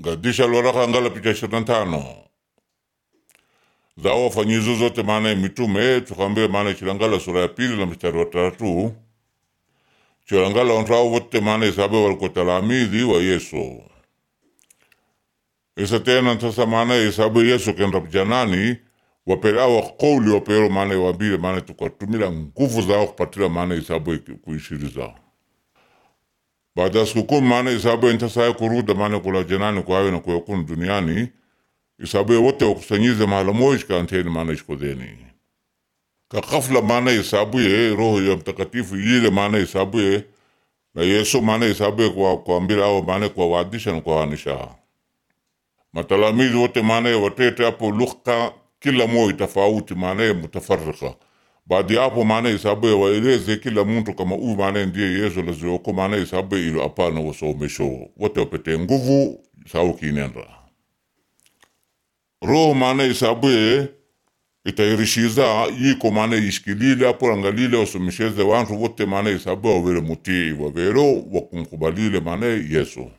Gadisha waraka angala picha 25 za wafanyizo zote maana mitume tukaambia maana chilangala sura ya pili na mstari wa 3 chilangala onrao wote maana isabe walikuwa talamidhi wa Yesu. Isa tena sasa maana isabe Yesu kenda janani wapelawa kauli wapelo maana wabile maana tukatumila nguvu zao kupatila maana isabe kuishiri zao. Baada siku kumi maana isabe ntasaya kuruda maana kula janani kwa hawe na kwa yakunu duniani isabe wote wakusanyize mahala moja kaanteni maana ishkodeni. Kakafla maana isabuye roho ya mtakatifu yile maana isabuye na Yesu maana isabuye kwa mbira hao maana kwa wadisha na kwa wanisha. Matalamizi wote maana watete hapo lugha kila moja tofauti maana mutafarrika. Baada hapo maana isabuye waeleze kila mtu kama huyu maana ndiye Yesu lazima maana isabuye ilo hapana wasomesho. Wote wapete nguvu sawa kinenda. Roho maana isabuye itairishiza yiko maana ishikilile hapo angalile wasomesheze wantu wote maana isabuye wawele mutii wawelo wakumkubalile maana Yesu.